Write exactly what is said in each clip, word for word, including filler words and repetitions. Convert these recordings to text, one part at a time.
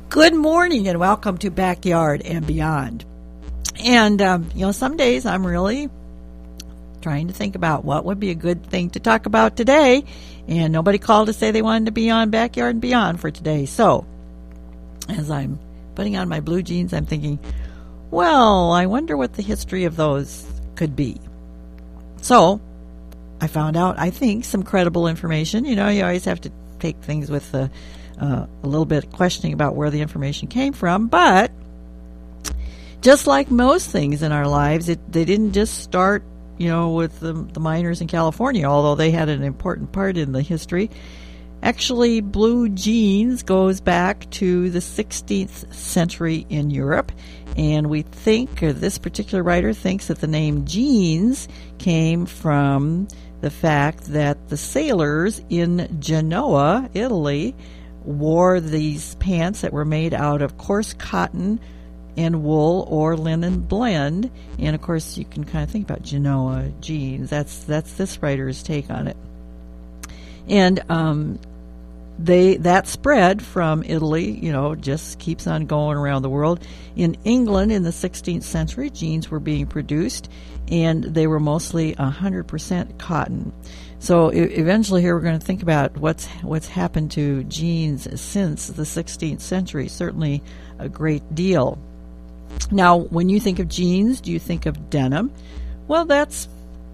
Good morning and welcome to Backyard and Beyond. And, um, you know, some days I'm really trying to think about what would be a good thing to talk about today. And nobody called to say they wanted to be on Backyard and Beyond for today. So, as I'm putting on my blue jeans, I'm thinking, well, I wonder what the history of those could be. So, I found out, I think, some credible information. You know, you always have to take things with a, uh, a little bit of questioning about where the information came from. But just like most things in our lives, it they didn't just start, you know, with the, the miners in California, although they had an important part in the history. Actually, blue jeans goes back to the sixteenth century in Europe. And we think, or this particular writer thinks, that the name jeans came from the fact that the sailors in Genoa, Italy, wore these pants that were made out of coarse cotton and wool or linen blend. And of course, you can kind of think about Genoa jeans. That's that's this writer's take on it. And um, they that spread from Italy, you know, just keeps on going around the world. In England, in the sixteenth century, jeans were being produced, and they were mostly one hundred percent cotton. So e- eventually here we're going to think about what's what's happened to jeans since the sixteenth century. Certainly a great deal. Now, when you think of jeans, do you think of denim? Well, that's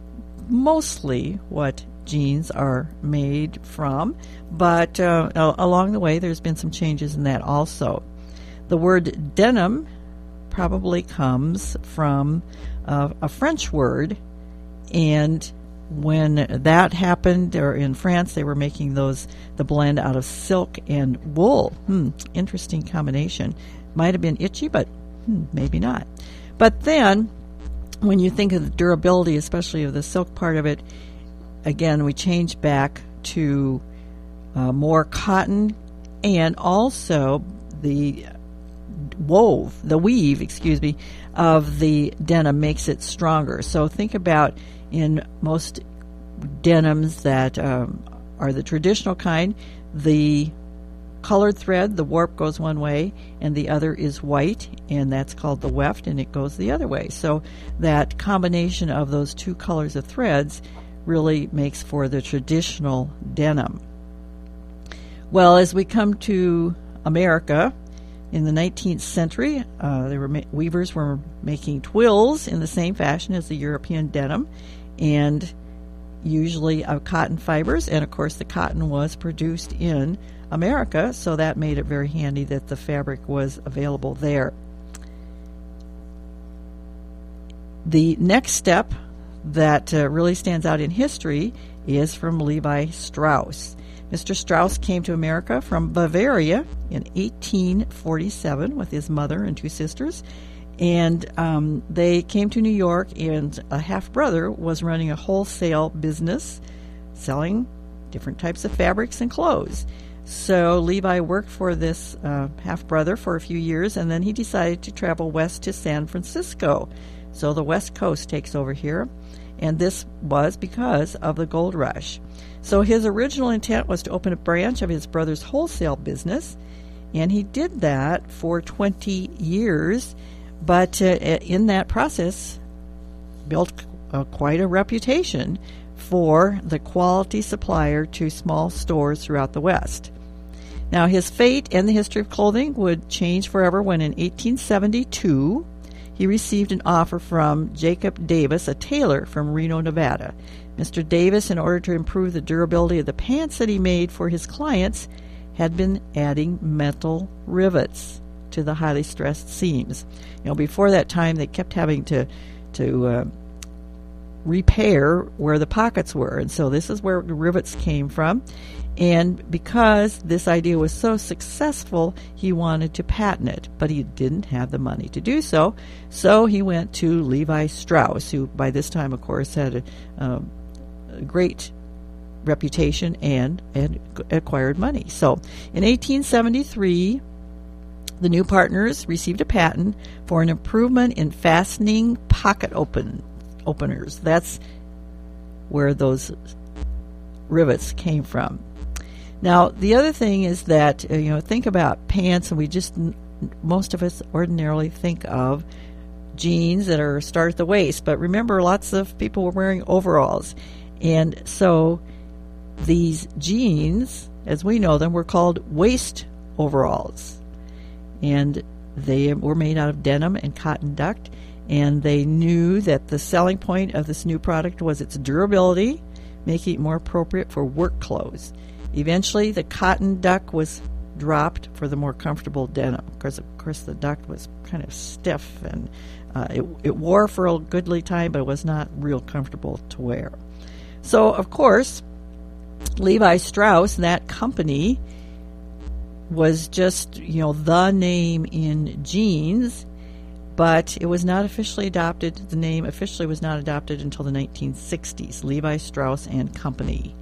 mostly what jeans are made from, but uh, along the way there's been some changes in that also. The word denim probably comes from uh, a French word, and when that happened, or in France, they were making those the blend out of silk and wool. Hmm, interesting combination. Might have been itchy, but hmm, maybe not. But then, when you think of the durability, especially of the silk part of it, again, we change back to uh, more cotton, and also the wove, the weave, excuse me, of the denim makes it stronger. So think about in most denims that um, are the traditional kind, the colored thread, the warp goes one way, and the other is white, and that's called the weft, and it goes the other way. So that combination of those two colors of threads really makes for the traditional denim. Well, as we come to America, in the nineteenth century, uh, there were ma- weavers were making twills in the same fashion as the European denim, and usually of cotton fibers. And of course, the cotton was produced in America, so that made it very handy that the fabric was available there. The next step that uh, really stands out in history is from Levi Strauss. Mister Strauss came to America from Bavaria in eighteen forty-seven with his mother and two sisters, and um, they came to New York, and a half-brother was running a wholesale business selling different types of fabrics and clothes. So Levi worked for this uh, half-brother for a few years, and then he decided to travel west to San Francisco. So the West Coast takes over here, and this was because of the gold rush. So his original intent was to open a branch of his brother's wholesale business, and he did that for twenty years, but uh, in that process built uh, quite a reputation for the quality supplier to small stores throughout the West. Now, his fate and the history of clothing would change forever when in eighteen seventy-two he received an offer from Jacob Davis, a tailor from Reno, Nevada. Mister Davis, in order to improve the durability of the pants that he made for his clients, had been adding metal rivets to the highly stressed seams. You know, before that time, they kept having to to uh, repair where the pockets were, and so this is where the rivets came from. And because this idea was so successful, he wanted to patent it, but he didn't have the money to do so. So he went to Levi Strauss, who by this time, of course, had a, um, a great reputation and, and acquired money. So in eighteen seventy-three, the new partners received a patent for an improvement in fastening pocket open openers. That's where those rivets came from. Now, the other thing is that, uh, you know, think about pants, and we just, most of us ordinarily think of jeans that are start at the waist. But remember, lots of people were wearing overalls. And so these jeans, as we know them, were called waist overalls. And they were made out of denim and cotton duck. And they knew that the selling point of this new product was its durability, making it more appropriate for work clothes. Eventually, the cotton duck was dropped for the more comfortable denim, because, of course, the duck was kind of stiff, and uh, it, it wore for a goodly time, but it was not real comfortable to wear. So, of course, Levi Strauss, that company, was just, you know, the name in jeans, but it was not officially adopted. The name officially was not adopted until the nineteen sixties, Levi Strauss and Company.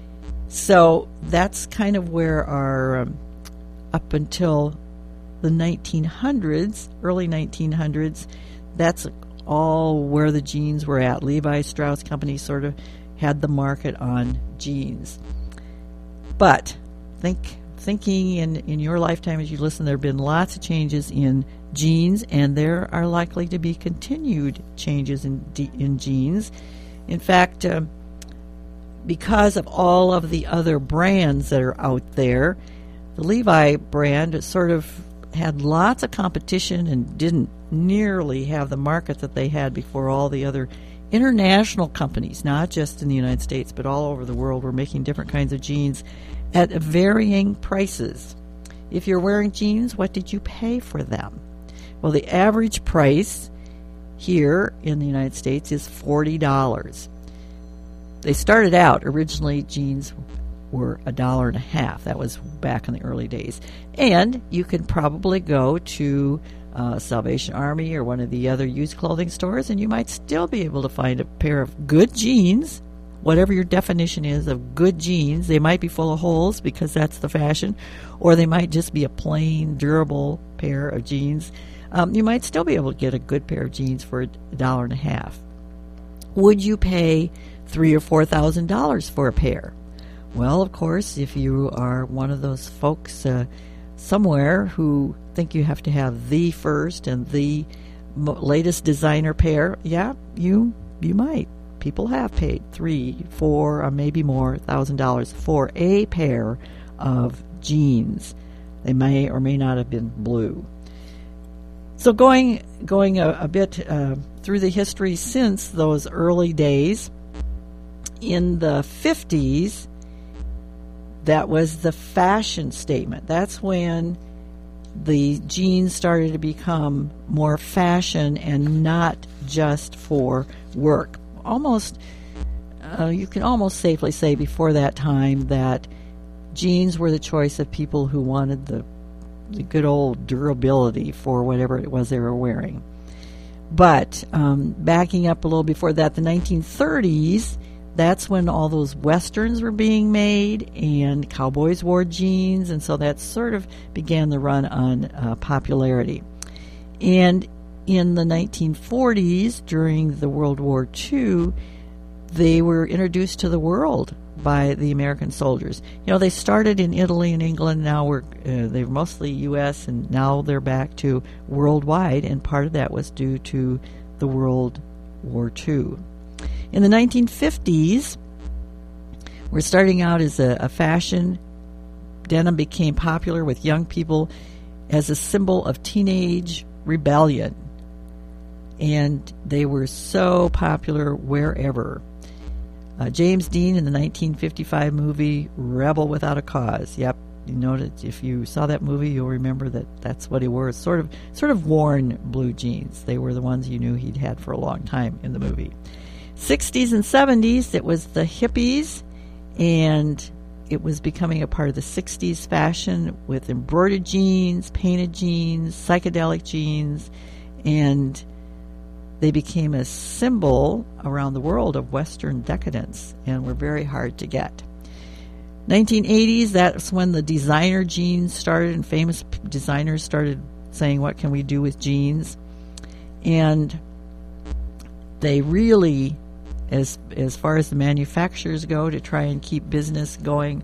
So that's kind of where our, um, up until the nineteen hundreds, early nineteen hundreds, that's all where the jeans were at. Levi Strauss Company sort of had the market on jeans. But think, thinking in, in your lifetime as you listen, there have been lots of changes in jeans, and there are likely to be continued changes in, in jeans. In fact, uh, because of all of the other brands that are out there, the Levi brand sort of had lots of competition and didn't nearly have the market that they had before. All the other international companies, not just in the United States, but all over the world, were making different kinds of jeans at varying prices. If you're wearing jeans, what did you pay for them? Well, the average price here in the United States is forty dollars. They started out, originally jeans were a dollar and a half. That was back in the early days. And you could probably go to uh, Salvation Army or one of the other used clothing stores, and you might still be able to find a pair of good jeans, whatever your definition is of good jeans. They might be full of holes because that's the fashion, or they might just be a plain, durable pair of jeans. Um, you might still be able to get a good pair of jeans for a dollar and a half. Would you pay three or four thousand dollars for a pair? Well, of course, if you are one of those folks uh, somewhere who think you have to have the first and the mo- latest designer pair, yeah, you you might. People have paid three, four, or maybe more thousand dollars for a pair of jeans. They may or may not have been blue. So going going a, a bit uh, through the history since those early days, in the fifties, that was the fashion statement. That's when the jeans started to become more fashion and not just for work. Almost, uh, you can almost safely say before that time that jeans were the choice of people who wanted the, the good old durability for whatever it was they were wearing. But um, backing up a little before that, the nineteen thirties, that's when all those westerns were being made and cowboys wore jeans, and so that sort of began the run on uh, popularity. And in the nineteen forties, during the World War Two, they were introduced to the world by the American soldiers. You know, they started in Italy and England. Now we're uh, they're mostly U S, and now they're back to worldwide, and part of that was due to the World War Two. In the nineteen fifties, we're starting out as a, a fashion. Denim became popular with young people as a symbol of teenage rebellion. And they were so popular wherever. Uh, James Dean in the nineteen fifty-five movie Rebel Without a Cause. Yep, you noted if you saw that movie, you'll remember that that's what he wore. Sort of, sort of worn blue jeans. They were the ones you knew he'd had for a long time in the movie. sixties and seventies, it was the hippies, and it was becoming a part of the sixties fashion with embroidered jeans, painted jeans, psychedelic jeans, and they became a symbol around the world of Western decadence and were very hard to get. nineteen eighties, that's when the designer jeans started, and famous designers started saying, what can we do with jeans? And they really, as as far as the manufacturers go, to try and keep business going,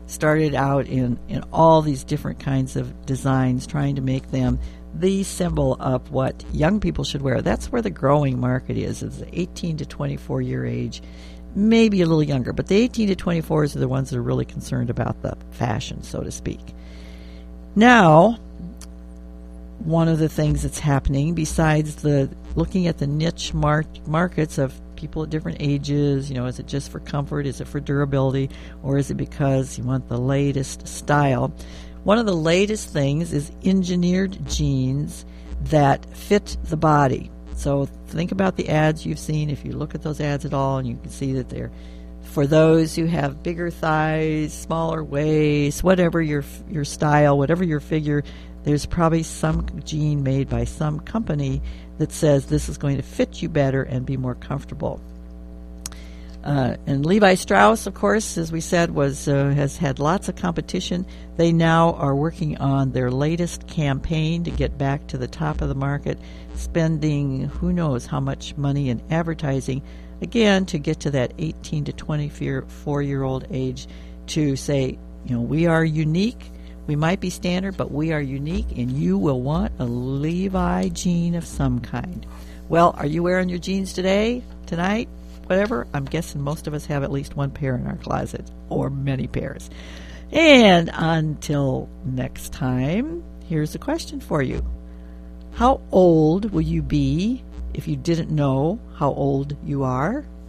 started out in, in all these different kinds of designs, trying to make them the symbol of what young people should wear. That's where the growing market is, is the eighteen to twenty-four year age, maybe a little younger, but the eighteen to twenty-fours are the ones that are really concerned about the fashion, so to speak. Now, one of the things that's happening, besides the looking at the niche mar- markets of people at different ages, you know, is it just for comfort, is it for durability, or is it because you want the latest style? One of the latest things is engineered jeans that fit the body. So think about the ads you've seen. If you look at those ads at all, and you can see that they're for those who have bigger thighs, smaller waist, whatever your your style, whatever your figure, there's probably some jean made by some company that says this is going to fit you better and be more comfortable. Uh, and Levi Strauss, of course, as we said, was uh, has had lots of competition. They now are working on their latest campaign to get back to the top of the market, spending who knows how much money in advertising, again, to get to that eighteen to twenty-four-year-old age, to say, you know, we are unique. We might be standard, but we are unique, and you will want a Levi jean of some kind. Well, are you wearing your jeans today, tonight, whatever? I'm guessing most of us have at least one pair in our closet, or many pairs. And until next time, here's a question for you. How old will you be if you didn't know how old you are?